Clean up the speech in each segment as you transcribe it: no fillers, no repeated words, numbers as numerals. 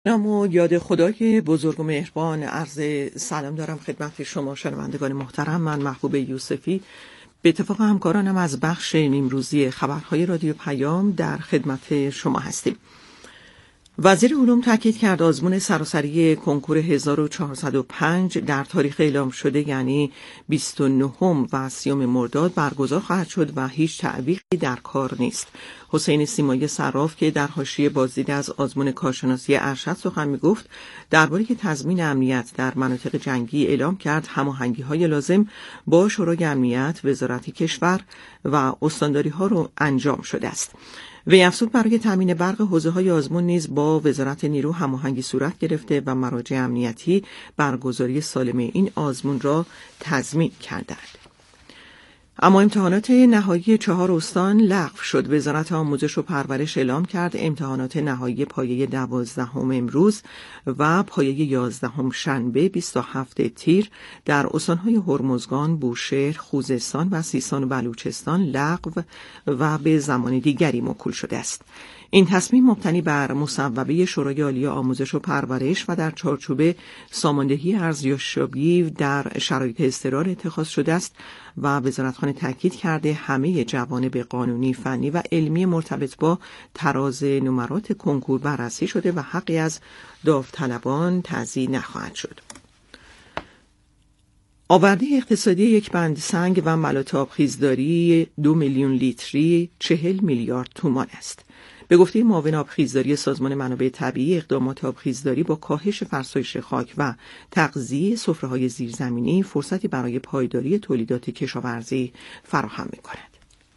نام و یاد خدای بزرگ و مهربان، عرض سلام دارم خدمت شما شنوندگان محترم. من محبوب یوسفی به اتفاق همکارانم از بخش نیمروزی خبرهای رادیو پیام در خدمت شما هستیم. وزیر علوم تاکید کرد آزمون سراسری کنکور 1405 در تاریخ اعلام شده یعنی 29 و 30 مرداد برگزار خواهد شد و هیچ تعویقی در کار نیست. حسین سیمایی صراف که در حاشیه بازدید از آزمون کارشناسی ارشد سخن می‌گفت، درباره تضمین امنیت در مناطق جنگی اعلام کرد هماهنگی‌های لازم با شورای امنیت، وزارت کشور و استانداری‌ها را انجام شده است. وی افزود برای تامین برق حوزه‌های آزمون نیز با وزارت نیرو هماهنگی صورت گرفته و مراجع امنیتی برگزاری سالم این آزمون را تضمین کردند. اما امتحانات نهایی 4 استان لغو شد. وزارت آموزش و پرورش اعلام کرد امتحانات نهایی پایه 12 امروز و پایه 11 شنبه 27 تیر در استانهای هرمزگان، بوشهر، خوزستان و سیستان و بلوچستان لغو و به زمان دیگری موکول شده است. این تصمیم مبتنی بر مصوبه شورای عالی آموزش و پرورش و در چارچوب ساماندهی ارزیابی در شرایط اضطرار اتخاذ شده است و وزارتخانه تاکید کرده همه جوانب قانونی، فنی و علمی مرتبط با تراز نمرات کنکور بررسی شده و حقی از داوطلبان تضییع نخواهد شد. آورده اقتصادی یک بند سنگ و ملات آبخیزداری 2 میلیون لیتری 40 میلیارد تومان است. به گفته معاون آبخیزداری سازمان منابع طبیعی، اقدامات آبخیزداری با کاهش فرسایش خاک و تغذیه سفره‌های زیرزمینی فرصتی برای پایداری تولیدات کشاورزی فراهم می‌کند.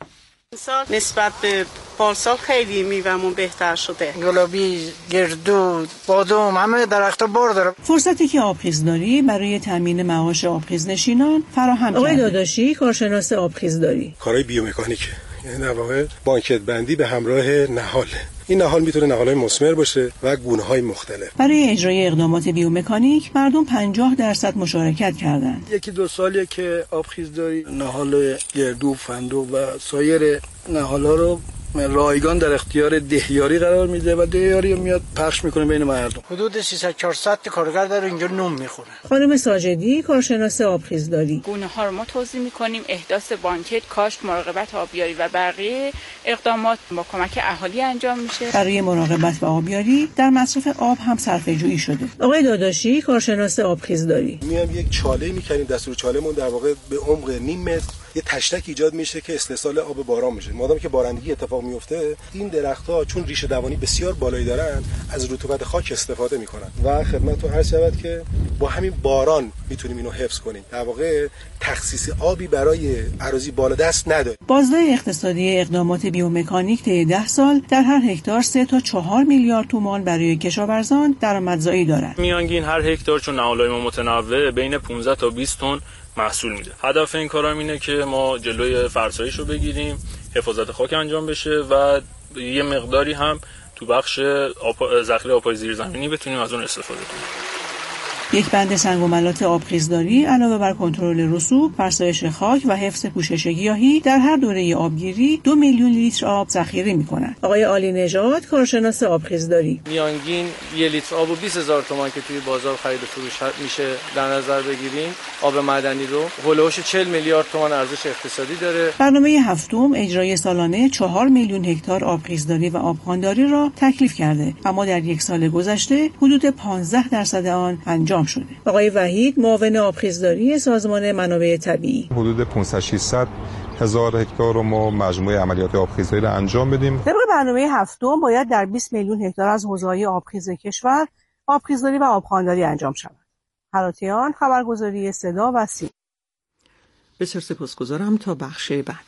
سال نسبت به پارسال خیلی میوه‌مون بهتر شده. گلابی، گردو، بادام، همه درخت‌ها بار داره. فرصتی که آبخیزداری برای تامین معاش آبخیزنشینان فراهم کرده. آقای داداشی، کارشناس آبخیزداری. کارهای بیومکانیک، یعنی در واقع بانکت بندی به همراه نهال. این نهال میتونه نهال‌های مثمر باشه و گونه‌های مختلف. برای اجرای اقدامات بیومکانیک مردم 50% مشارکت کردند. 1-2 سالیه که آبخیزداری نهال گردو، فندق و سایر نهال‌ها رو رایگان در اختیار دهیاری قرار میده و دهیاری میاد پخش میکنه بین مردم. حدود 300-400 کارگر داره اینجا نون میخوره. خانم ساجدی، کارشناس آبخیزداری. گونه‌ها رو ما توضیح میکنیم، احداث بانکت، کاشت، مراقبت آبیاری و بقیه اقدامات با کمک اهالی انجام میشه. برای مراقبت و آبیاری در مصرف آب هم صرفه‌جویی شده. آقای داداشی، کارشناس آبخیزداری. میام یک چاله میکنیم، دستور چالهمون در واقع به عمق نیم متر یه تشتک ایجاد میشه که استحصال آب باران میشه. مادامی که بارندگی اتفاق میفته، این درخت‌ها چون ریشه دوانی بسیار بالایی دارن از رطوبت خاک استفاده میکنن و خدمتتون عرض شود که با همین باران میتونیم اینو حفظ کنیم. در واقع تخصیص آبی برای اراضی بالادست نداره. بازده اقتصادی اقدامات بیومکانیک طی 10 سال در هر هکتار 3 تا 4 میلیارد تومان برای کشاورزان درآمدزایی دارد. میانگین هر هکتار چون نهال‌های ما متنوع بین 15 تا 20 تن محصول میده. هدف این کارام اینه که ما جلوی فرسایش رو بگیریم، حفاظت خاک انجام بشه و یه مقداری هم تو بخش ذخیره آب‌های زیرزمینی بتونیم از اون استفاده کنیم. یک بند سنگ و ملات آبخیزداری علاوه بر کنترل رسوب، فرسایش خاک و حفظ پوشش گیاهی در هر دوره آبگیری 2 میلیون لیتر آب ذخیره می‌کند. آقای علی نژاد، کارشناس آبخیزداری. میانگین 1 لیتر آب و 20000 تومان که توی بازار خرید و فروش میشه در نظر بگیریم، آب معدنی رو هولوش 40 میلیارد تومان ارزش اقتصادی داره. برنامه هفتم اجرای سالانه 4 میلیون هکتار آبخیزداری و آبخوانداری را تکلیف کرده، اما در یک سال گذشته حدود 15% آن انجام شده. آقای وحید، معاون آبخیزداری سازمان منابع طبیعی. حدود 500-600 هزار هکتار رو ما مجموعه عملیات آبخیزداری را انجام بدیم. طبق برنامه هفتم باید در 20 میلیون هکتار از حوزه‌های آبخیز کشور آبخیزداری و آبخوانداری انجام شود. هراتیان، خبرگزاری صدا و سیما. بسیار سپاسگزارم. تا بخش بعد.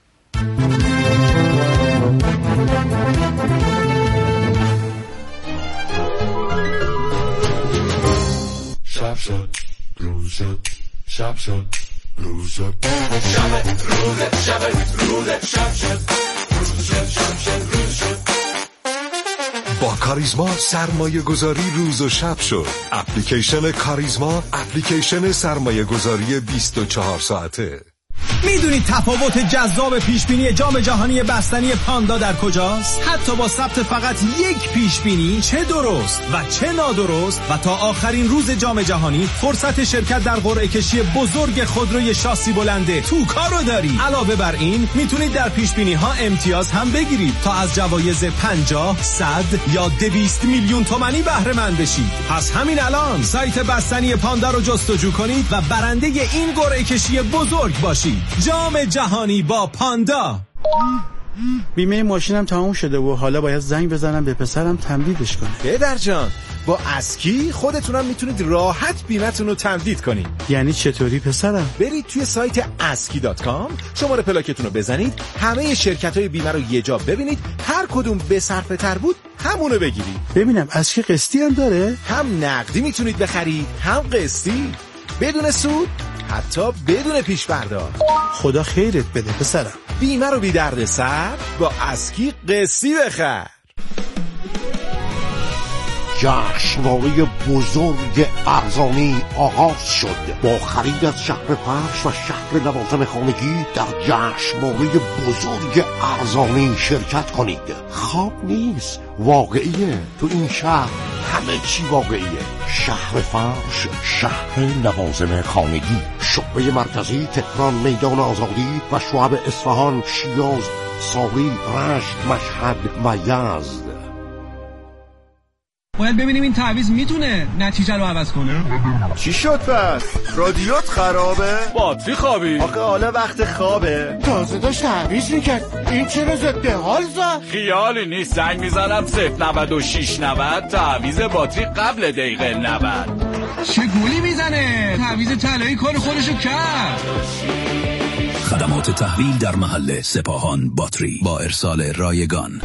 شب شد، روز شد، شب شد، روز شد، شب روز، شب روز، شب شد، روز شد، شب شد، روز شد. با کاریزما سرمایه گذاری روز و شب شد. اپلیکیشن کاریزما، اپلیکیشن سرمایه گذاری 24 ساعته. میدونید تفاوت جذاب پیشبینی جام جهانی بستنی پاندا در کجاست؟ حتی با ثبت فقط یک پیشبینی، چه درست و چه نادرست، و تا آخرین روز جام جهانی فرصت شرکت در قرعه کشی بزرگ خودروی شاسی بلنده توکا رو داری. علاوه بر این میتونید در پیشبینی ها امتیاز هم بگیرید تا از جوایز 50, 100 یا 200 میلیون تومانی بهره مند بشید. پس همین الان سایت بستنی پاندا رو جستجو کنید و برنده این قرعه کشی بزرگ باشید. جام جهانی با پاندا. بیمه ماشینم تموم شده و حالا باید زنگ بزنم به پسرم تمدیدش کنه. پدر جان، با اسکی خودتونم میتونید راحت بیمتون رو تمدید کنید. یعنی چطوری پسرم؟ برید توی سایت aski.com، شماره پلاکتون رو بزنید، همه شرکت‌های بیمه رو یه جا ببینید، هر کدوم به صرفه تر بود همونو بگیرید. ببینم اسکی قسطی هم داره؟ هم نقدی میتونید بخرید، هم قسطی، بدون سود، حتی بدون پیش پرداخت. خدا خیرت بده پسرم. بیمه رو بی درد سر با اسکی قسطی بخر. جشنواره بزرگ ارزانی آغاز شد. با خرید از شهر فرش و شهر لوازم خانگی در جشنواره بزرگ ارزانی شرکت کنید. خواب نیست، واقعیه. تو این شهر همه چی واقعیه. شهر فرش، شهر لوازم خانگی، شعبه مرکزی تهران، میدان آزادی و شعب اصفهان، شیراز، ساری، رشت، مشهد و یزد. باید ببینیم این تعویض میتونه نتیجه رو عوض کنه. چی شد پس؟ رادیوت خرابه؟ باتری خوابی؟ آخه حالا وقت خوابه. تازه داشت تعویض میکرد، این چرا ضد حال زد؟ خیالی نیست، زنگ میزنم 09690 تعویض باتری قبل دقیقه 90. چه گولی میزنه؟ تعویض طلایی کار خودشو کرد. خدمات تحویل در محل سپاهان باتری با ارسال رایگان.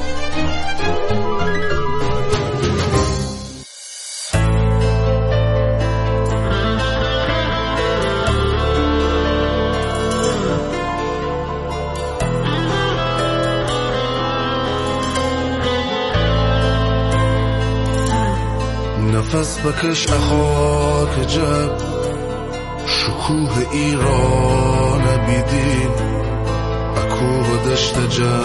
نفس بکش اخاک جب، شکوه ایران بیدین، اکوه دشت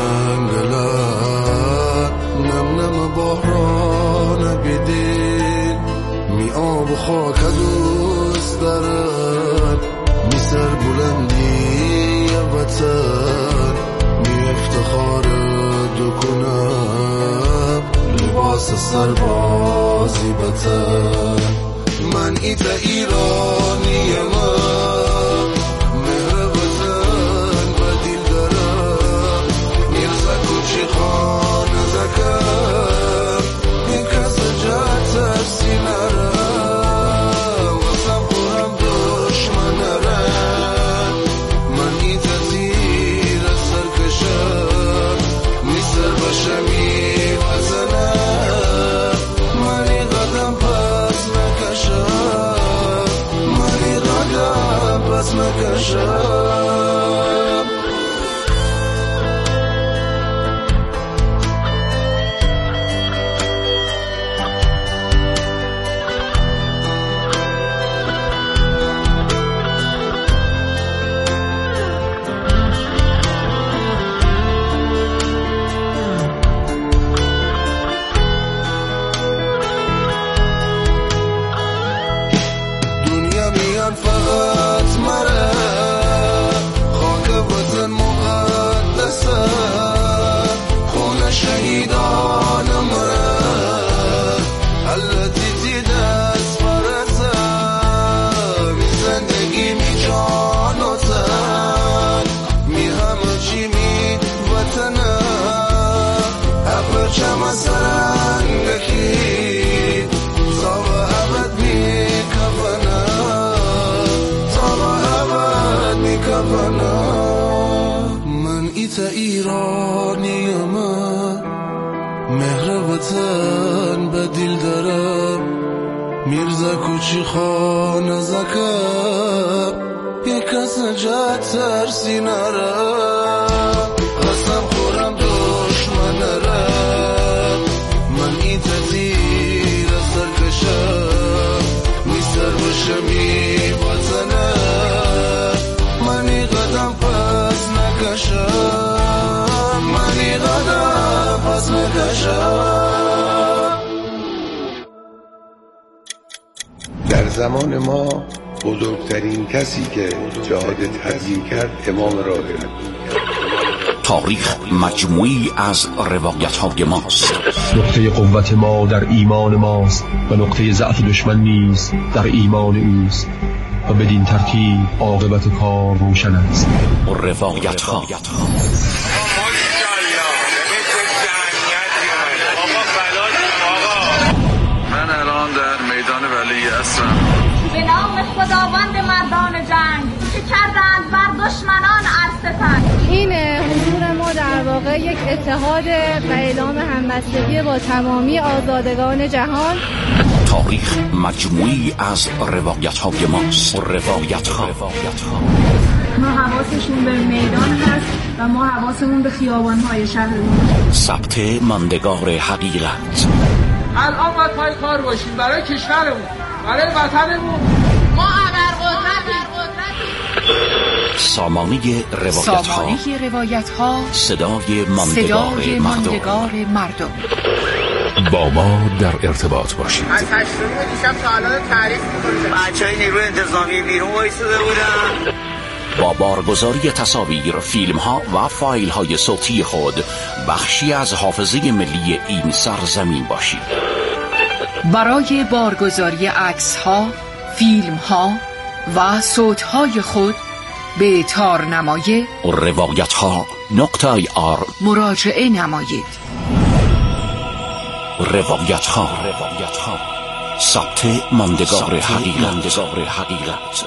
جنگلت، نم نم بحران بیدین. می آب و خاک دوست دارن، می سر بلندی وطن، می افتخار دو کنم لباس سربازی بطن. من ایتا ایرانی من، مهر وطن و دیل دارم، میرزا کوچی خان زکم، این کس جا ترسی نرم، واسم خورم دشمن نرم. من ایتا تیر سرکشم، میسر باشم ای وطنم، منی قدم پس نکشم، منی قدم پس نکشم. فقط مره خاک وطن مقدسه، خون شهیدان مره حلتی تی دست فرسه، می زندگی می جان و تن، می همه چی می وطنه، اپرچم سرنگکی تا به عبد می کفنه، من ایتا ایرانی من، مهر وطن به دل دارم، میرزا کوچی خان زکم، یک کس جا ترسی نرم، قسم خورم دشمن نرم. من ایتا تیر سرکشم، میسر باشم ای وطنم، منی قدم در زمان ما بزرگترین کسی که جهاد تبیین کرد امام راهب. تاریخ مجموعی از روایت‌های ماست. نقطه قوت ما در ایمان ماست و نقطه ضعف دشمن نیز در ایمان اوست و بدین ترتیب عاقبت کار روشن است. روایت‌ها من الان در میدان ولی هستم. به نام خداوند مردان جنگ که کردند بر دشمنان ارستن. این حضور ما در واقع یک اتحاد و اعلام همبستگی با تمامی آزادگان جهان. تاریخ مجموعی از روایت‌های ماست. روایت‌ها ما حواسشون به میدان هست و ما حواسمون به خیابان‌های شهرمون. ثبت ماندگار حقیقت. الان باید پای کار باشیم برای کشورمون، برای وطنمون. ما ابرقدرتیم. سامانه روایت‌ها، صدای ماندگار مردم. با ما در ارتباط باشید. از 8 دیشب تا الان تعریف می‌کنیم. بچه‌های نیروی انتظامی بیرون وایساده بودن. با بارگذاری تصاویر، فیلم‌ها و فایل‌های صوتی خود بخشی از حافظه ملی این سرزمین باشید. برای بارگذاری عکس‌ها، فیلم‌ها و صوت‌های خود به تارنمای روایت‌ها.ir مراجعه نمایید. روایت‌ها، ثبت ماندگار حقیقت.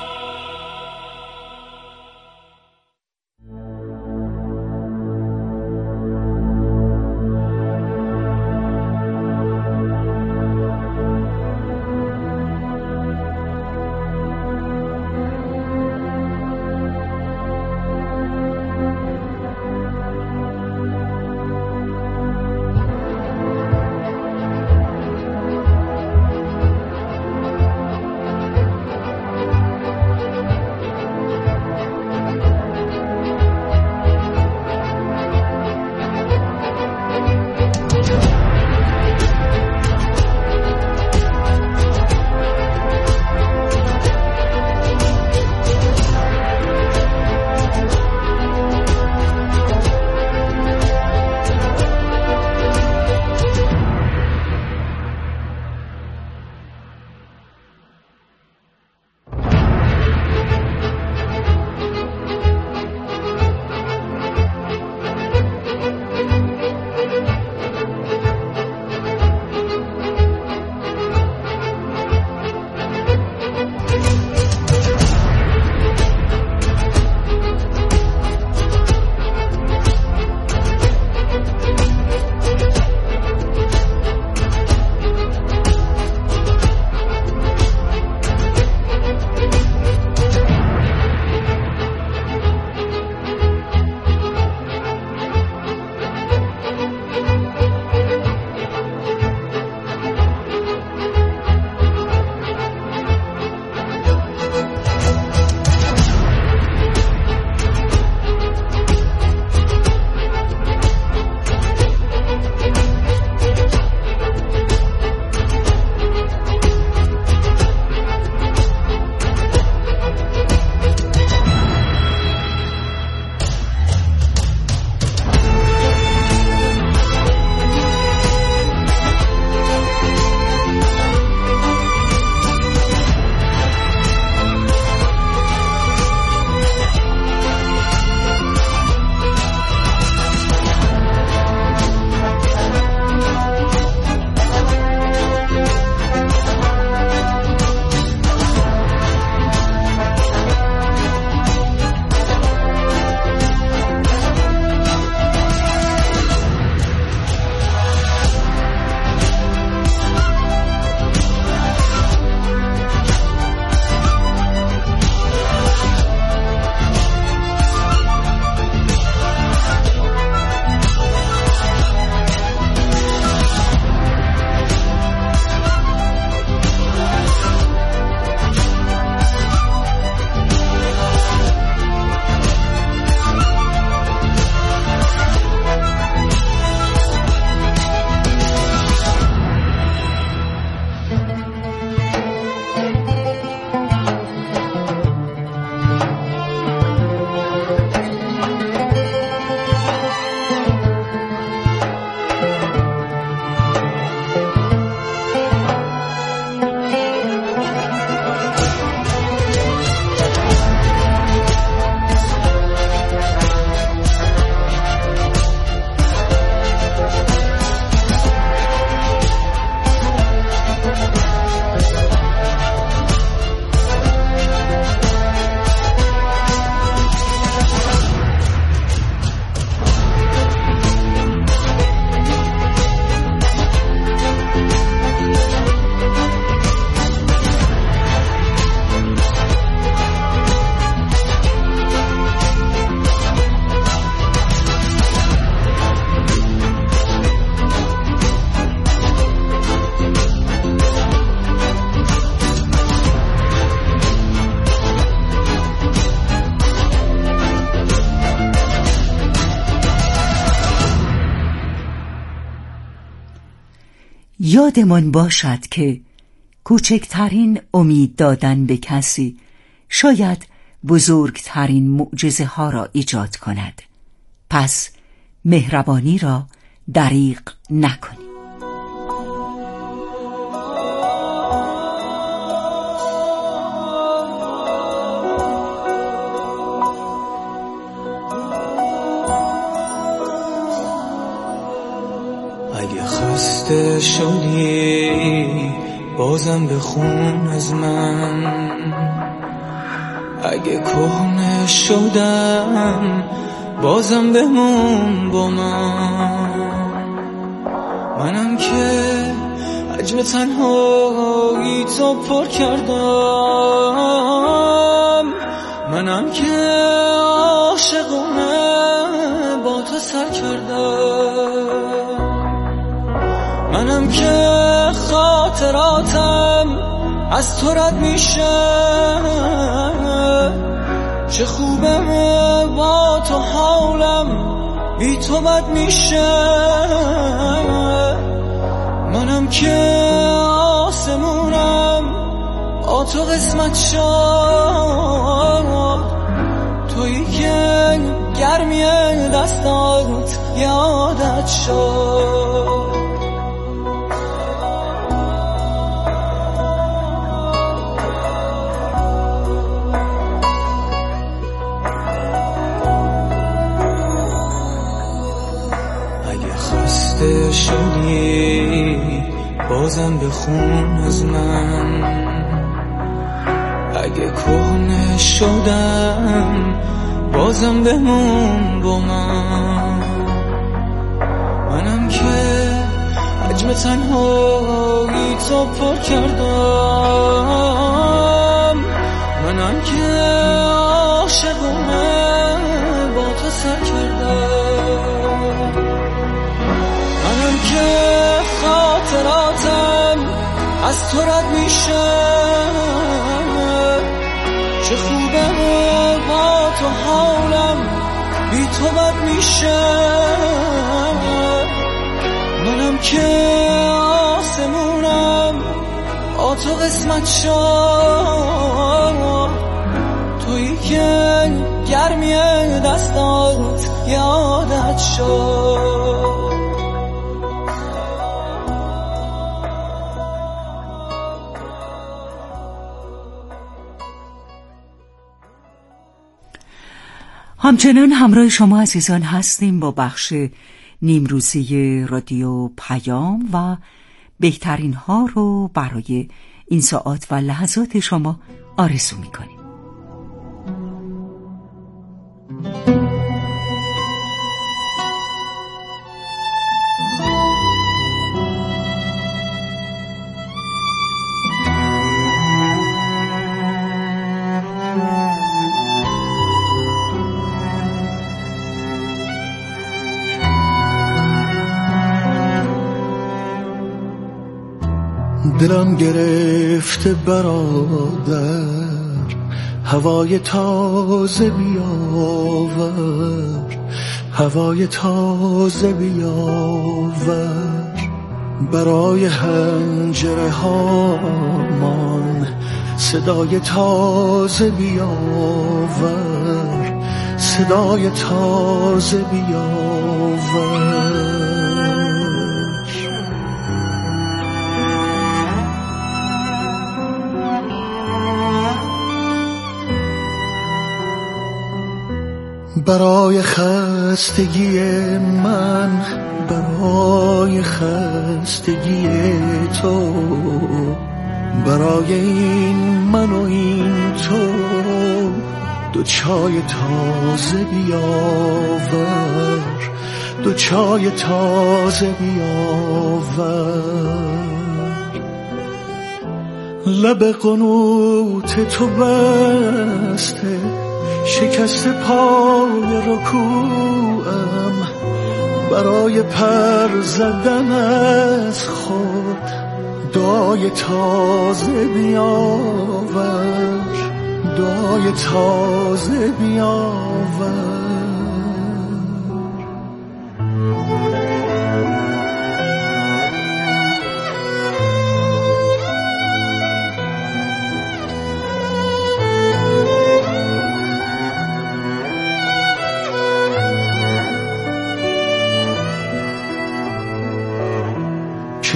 یادمان باشد که کوچکترین امید دادن به کسی شاید بزرگترین معجزه ها را ایجاد کند. پس مهربانی را دریغ نکنید. اگه خسته شدی بازم بخون از من، اگه کهنه شدم بازم بمون با منم که حجم تنهایی تو پر کردم، منم که عاشقونه با تو سر کردم، منم که خاطراتم از تو رد میشه، چه خوبه با تو حالم بی تو بد میشه، منم که آسمونم با تو قسمت شد، تویی که گرمی دستات یادت شد. شدی بازم بخون از من، اگه کهنه شدم بازم بمون با منم که حجم تنهایی تو پر کردم، منم که عاشقونه با تو سر کردم، منم که خاطراتم از تو رد میشه، چه خوبه با تو حالم بی تو بد میشه، منم که آسمونم با تو قسمت شد، تویی که گرمی دستات یادت شد. همچنان همراه شما عزیزان هستیم با بخش نیمروزی رادیو پیام و بهترین ها رو برای این ساعات و لحظات شما آرزو می‌کنیم. دلم گرفته برادر هوای تازه بیاور، هوای تازه بیاور، برای حنجره هامان صدای تازه بیاور، صدای تازه بیاور. برای خستگی من، برای خستگی تو، برای این من و این تو، دو چای تازه بیاور، دو چای تازه بیاور. لب قنوت تو بسته شکست پای رکوعم، برای پر زدن از خود دعای تازه بیاور، دعای تازه بیاور.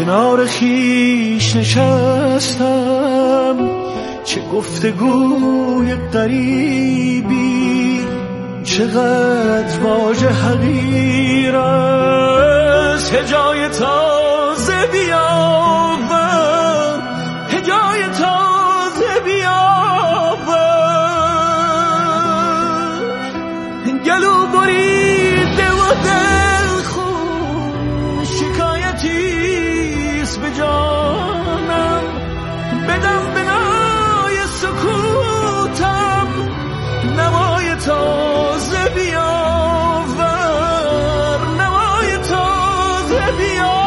کنار خیش نشستم، چه گفتگوی غریبی، چقدر واژه حقیر است. هجای تازه بیاور، هجای تازه بیاور، گلو بریده و دلخون شکایتیست به جانم، بدم بنای سکوتم نوای تازه بیاور، نوای تازه بیاور.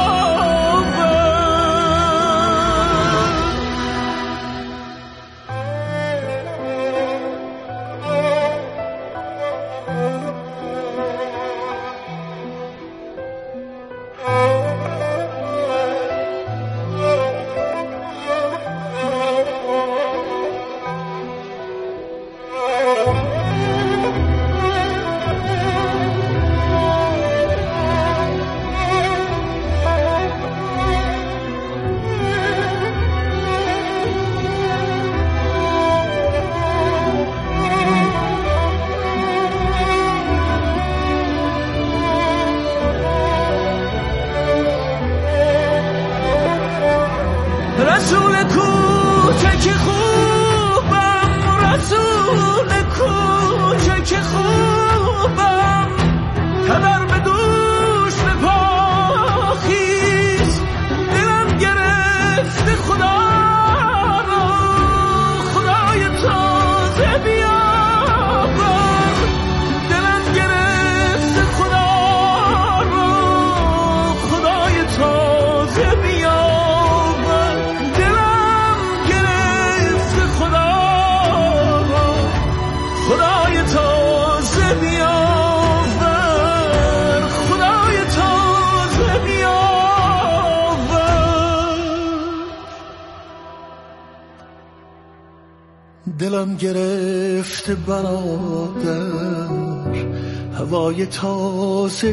رسول کوچک خوبم، رسول کوچک خوبم، پدر به دوش به پاخیز، دلم گرفته خدا را، خدای تازه بیاور، دلم گرفته خدا را، خدای تازه بیاور. خدای تازه بیاور، خدای تازه بیاور. دلم گرفته برادر، هوای تازه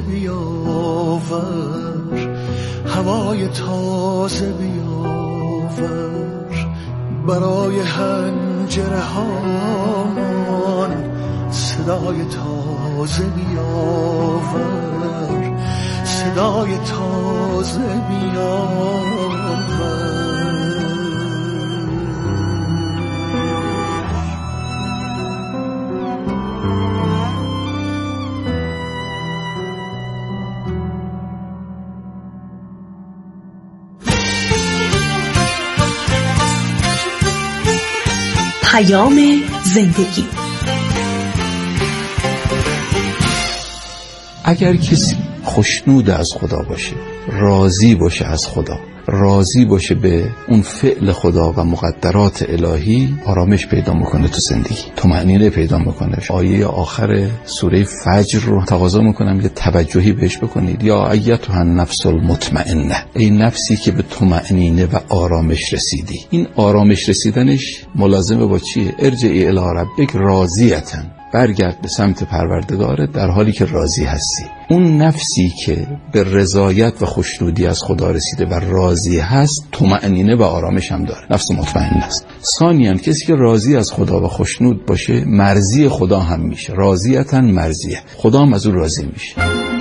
بیاور، هوای تازه بیاور، برای حنجره هامان صدای تازه بیاور، صدای تازه بیاور. زندگی. اگر کسی خوشنود از خدا باشه، راضی باشه از خدا، راضی باشه به اون فعل خدا و مقدرات الهی، آرامش پیدا میکنه تو زندگی، طمأنینه پیدا میکنه. آیه آخر سوره فجر رو تقاضا میکنم یه توجهی بهش بکنید. یا ایتها النفس المطمئنه، ای نفسی که به طمأنینه و آرامش رسیدی. این آرامش رسیدنش ملازمه با چیه؟ ارجعی الی ربک راضیةً، برگرد به سمت پروردگارت در حالی که راضی هستی. اون نفسی که به رضایت و خوشنودی از خدا رسیده و راضی هست، طمأنینه و آرامش هم داره، نفس مطمئن است. ثانیاً کسی که راضی از خدا و خوشنود باشه، مرضی خدا هم میشه، راضیةً مرضیه، خدا هم از اون راضی میشه.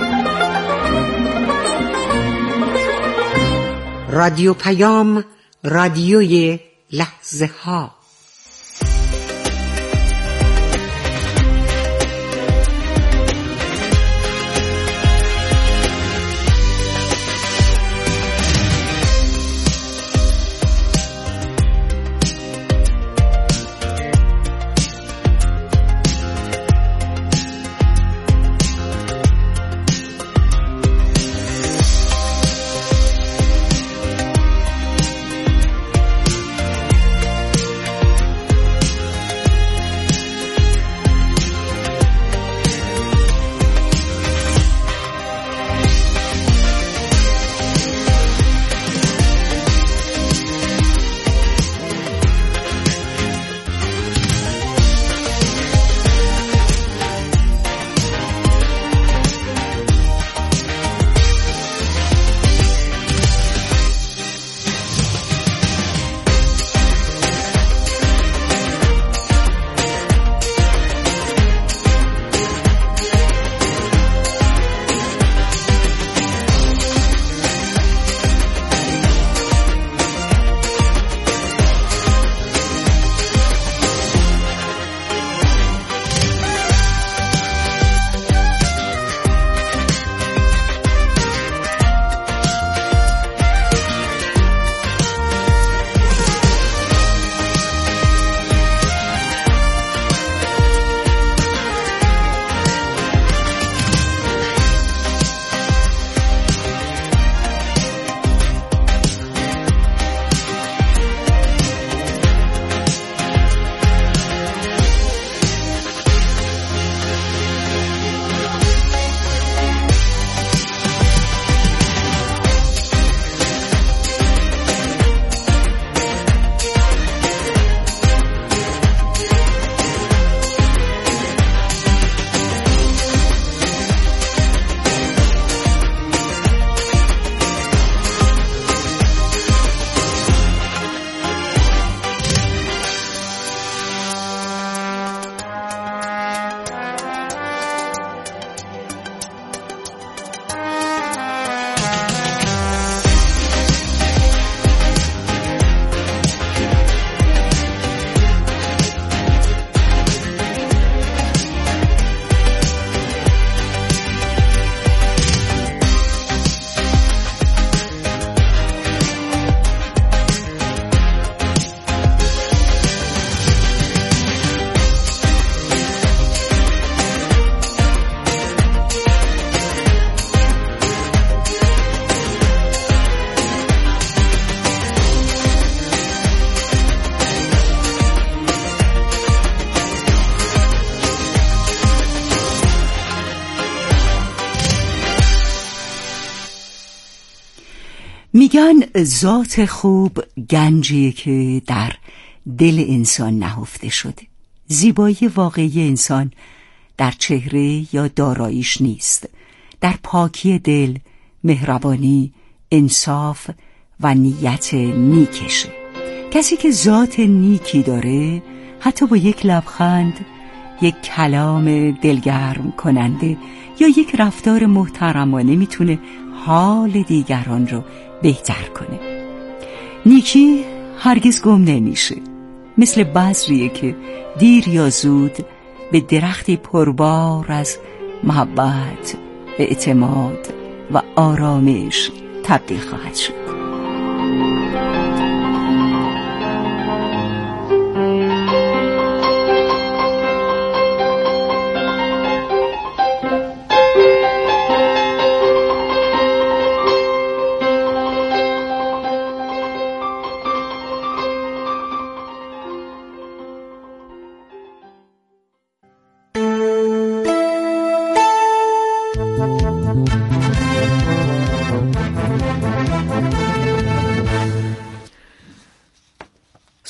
رادیو پیام، رادیوی لحظه ها. میگن ذات خوب گنجیه که در دل انسان نهفته شده. زیبایی واقعی انسان در چهره یا داراییش نیست، در پاکی دل، مهربانی، انصاف و نیت نیکشه. کسی که ذات نیکی داره حتی با یک لبخند، یک کلام دلگرم کننده یا یک رفتار محترمانه میتونه حال دیگران رو بهتر کنه. نیکی هرگز گم نمیشه، مثل بذریه که دیر یا زود به درختی پربار از محبت، اعتماد و آرامش تبدیل خواهد شد.